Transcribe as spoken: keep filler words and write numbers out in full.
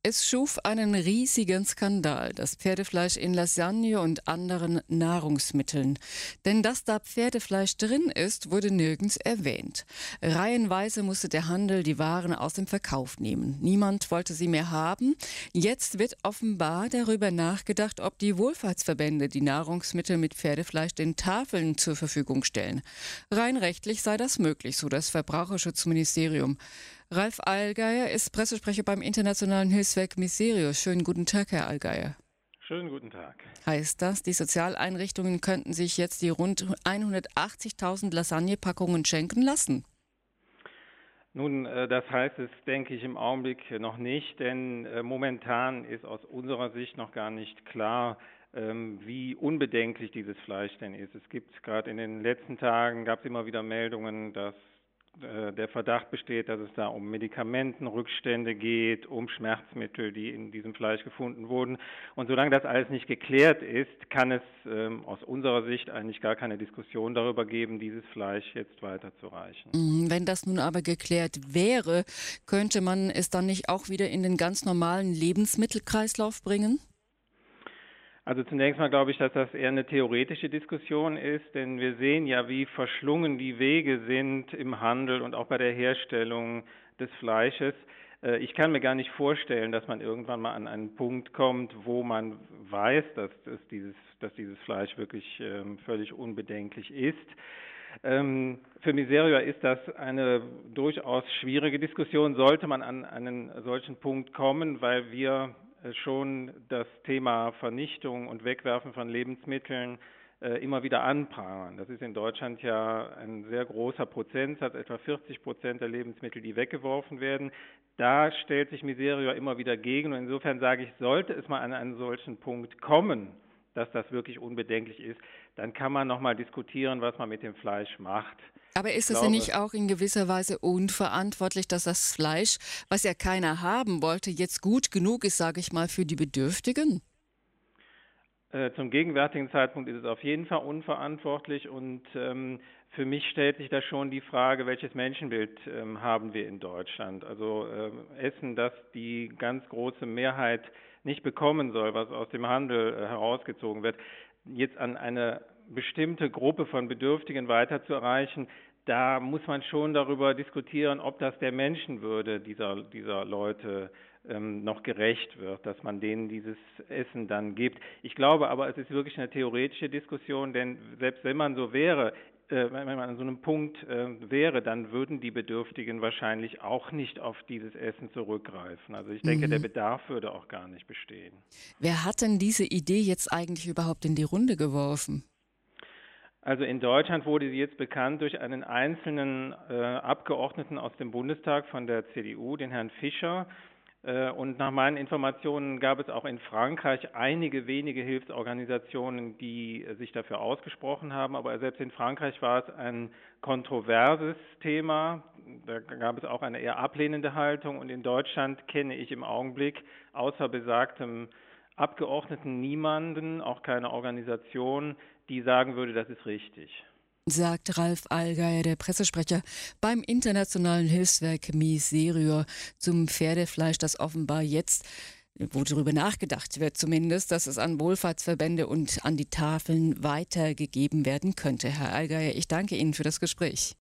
Es schuf einen riesigen Skandal, das Pferdefleisch in Lasagne und anderen Nahrungsmitteln. Denn dass da Pferdefleisch drin ist, wurde nirgends erwähnt. Reihenweise musste der Handel die Waren aus dem Verkauf nehmen. Niemand wollte sie mehr haben. Jetzt wird offenbar darüber nachgedacht, ob die Wohlfahrtsverbände die Nahrungsmittel mit Pferdefleisch den Tafeln zur Verfügung stellen. Rein rechtlich sei das möglich, so das Verbraucherschutzministerium. Ralf Allgeier ist Pressesprecher beim internationalen Hilfswerk Miserio. Schönen guten Tag, Herr Allgeier. Schönen guten Tag. Heißt das, die Sozialeinrichtungen könnten sich jetzt die rund hundertachtzigtausend Lasagnepackungen schenken lassen? Nun, das heißt es, denke ich, im Augenblick noch nicht, denn momentan ist aus unserer Sicht noch gar nicht klar, wie unbedenklich dieses Fleisch denn ist. Es gibt gerade in den letzten Tagen, gab es immer wieder Meldungen, dass der Verdacht besteht, dass es da um Medikamentenrückstände geht, um Schmerzmittel, die in diesem Fleisch gefunden wurden. Und solange das alles nicht geklärt ist, kann es ähm, aus unserer Sicht eigentlich gar keine Diskussion darüber geben, dieses Fleisch jetzt weiterzureichen. Wenn das nun aber geklärt wäre, könnte man es dann nicht auch wieder in den ganz normalen Lebensmittelkreislauf bringen? Also zunächst mal glaube ich, dass das eher eine theoretische Diskussion ist, denn wir sehen ja, wie verschlungen die Wege sind im Handel und auch bei der Herstellung des Fleisches. Ich kann mir gar nicht vorstellen, dass man irgendwann mal an einen Punkt kommt, wo man weiß, dass, dass, dieses, dass dieses Fleisch wirklich ähm, völlig unbedenklich ist. Ähm, für Miserio ist das eine durchaus schwierige Diskussion, sollte man an einen solchen Punkt kommen, weil wir schon das Thema Vernichtung und Wegwerfen von Lebensmitteln äh, immer wieder anprangern. Das ist in Deutschland ja ein sehr großer Prozentsatz, etwa vierzig Prozent der Lebensmittel, die weggeworfen werden. Da stellt sich Miserio immer wieder gegen und insofern sage ich, sollte es mal an einen solchen Punkt kommen, dass das wirklich unbedenklich ist, dann kann man nochmal diskutieren, was man mit dem Fleisch macht. Aber ist es ja nicht auch in gewisser Weise unverantwortlich, dass das Fleisch, was ja keiner haben wollte, jetzt gut genug ist, sage ich mal, für die Bedürftigen? Äh, zum gegenwärtigen Zeitpunkt ist es auf jeden Fall unverantwortlich und ähm, für mich stellt sich da schon die Frage, welches Menschenbild ähm, haben wir in Deutschland? Also äh, Essen, das die ganz große Mehrheit nicht bekommen soll, was aus dem Handel äh, herausgezogen wird, jetzt an eine bestimmte Gruppe von Bedürftigen weiter zu erreichen, da muss man schon darüber diskutieren, ob das der Menschenwürde dieser, dieser Leute ähm, noch gerecht wird, dass man denen dieses Essen dann gibt. Ich glaube aber, es ist wirklich eine theoretische Diskussion, denn selbst wenn man so wäre, äh, wenn man an so einem Punkt äh, wäre, dann würden die Bedürftigen wahrscheinlich auch nicht auf dieses Essen zurückgreifen. Also ich denke, mhm. der Bedarf würde auch gar nicht bestehen. Wer hat denn diese Idee jetzt eigentlich überhaupt in die Runde geworfen? Also in Deutschland wurde sie jetzt bekannt durch einen einzelnen äh, Abgeordneten aus dem Bundestag von der C D U, den Herrn Fischer. Äh, und nach meinen Informationen gab es auch in Frankreich einige wenige Hilfsorganisationen, die äh, sich dafür ausgesprochen haben. Aber selbst in Frankreich war es ein kontroverses Thema. Da gab es auch eine eher ablehnende Haltung. Und in Deutschland kenne ich im Augenblick außer besagtem Abgeordneten niemanden, auch keine Organisation, die sagen würde, das ist richtig. Sagt Ralf Allgeier, der Pressesprecher beim internationalen Hilfswerk Miserio zum Pferdefleisch, das offenbar jetzt, wo darüber nachgedacht wird zumindest, dass es an Wohlfahrtsverbände und an die Tafeln weitergegeben werden könnte. Herr Allgeier, ich danke Ihnen für das Gespräch.